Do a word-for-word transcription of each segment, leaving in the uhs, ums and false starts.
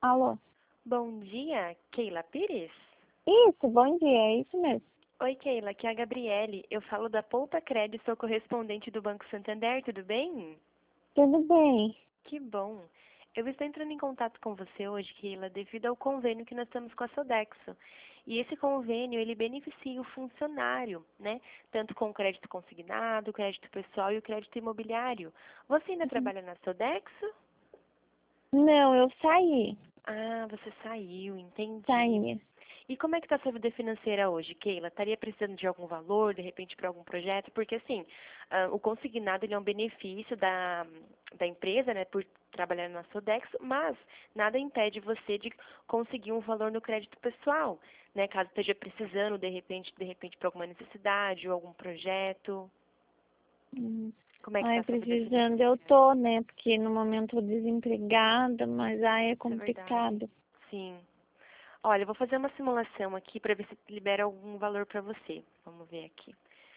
Alô? Bom dia, Keila Pires? Isso, bom dia, é isso mesmo. Oi, Keila, aqui é a Gabriele. Eu falo da Poupa Crédito, sou correspondente do Banco Santander, tudo bem? Tudo bem. Que bom. Eu estou entrando em contato com você hoje, Keila, devido ao convênio que nós temos com a Sodexo. E esse convênio, ele beneficia o funcionário, né? Tanto com o crédito consignado, o crédito pessoal e o crédito imobiliário. Você ainda Uhum. trabalha na Sodexo? Não, eu saí. Ah, você saiu, entendi. Saí. E como é que está a sua vida financeira hoje, Keila? Estaria precisando de algum valor, de repente, para algum projeto? Porque, assim, ah, o consignado ele é um benefício da, da empresa, né, por trabalhar na Sodexo, mas nada impede você de conseguir um valor no crédito pessoal, né, caso esteja precisando, de repente, de repente, para alguma necessidade ou algum projeto. Hum. Como é que está Ai, a sua vida precisando eu financeira? tô, né? Porque no momento eu tô desempregada, mas ai, é Isso é verdade. complicado. Sim. Olha, eu vou fazer uma simulação aqui para ver se libera algum valor para você. Vamos ver aqui.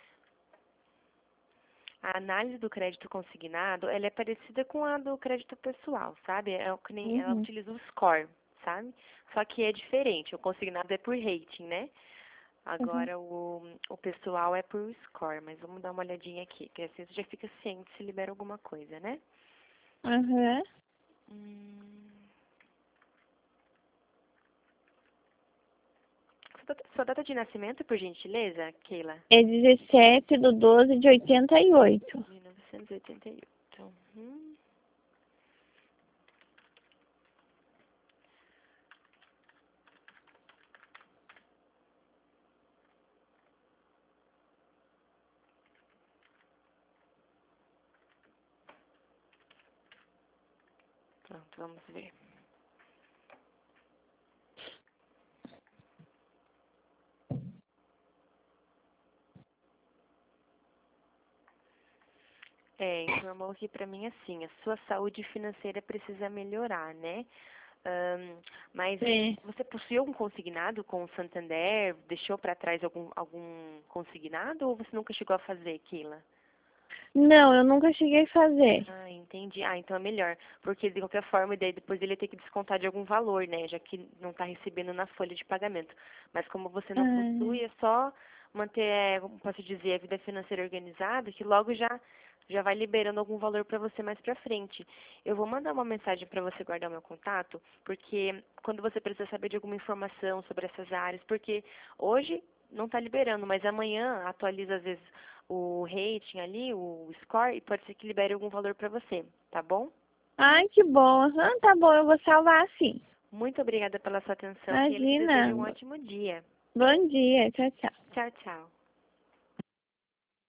A análise do crédito consignado, ela é parecida com a do crédito pessoal, sabe? É o que nem, ela Uhum. utiliza o score, sabe? Só que é diferente. O consignado é por rating, né? Uhum. Agora o, o pessoal é por score, mas vamos dar uma olhadinha aqui, que assim você já fica ciente se libera alguma coisa, né? Uhum. Hum, sua data sua data de nascimento, por gentileza, Keila? É dezessete do doze de oitenta e oito. mil novecentos e oitenta e oito. Uhum. Pronto, vamos ver. É, informou aqui pra mim assim, a sua saúde financeira precisa melhorar, né? Ahn, mas É. você possui algum consignado com o Santander? Deixou para trás algum, algum consignado ou você nunca chegou a fazer, Keila? Não, eu nunca cheguei a fazer. Ah, entendi. Ah, então é melhor. Porque de qualquer forma, daí depois ele ia ter que descontar de algum valor, né? Já que não está recebendo na folha de pagamento. Mas como você não Ah, possui, é só manter, é, como posso dizer, a vida financeira organizada, que logo já já vai liberando algum valor para você mais para frente. Eu vou mandar uma mensagem para você guardar o meu contato, porque quando você precisa saber de alguma informação sobre essas áreas, porque hoje não está liberando, mas amanhã atualiza às vezes o rating ali, o score, e pode ser que libere algum valor para você, tá bom? ai, que bom. Ah, tá bom, eu vou salvar sim. Muito obrigada pela sua atenção, Keila, e te Imagina. desejo um ótimo dia. Bom dia, tchau, tchau. Tchau, tchau.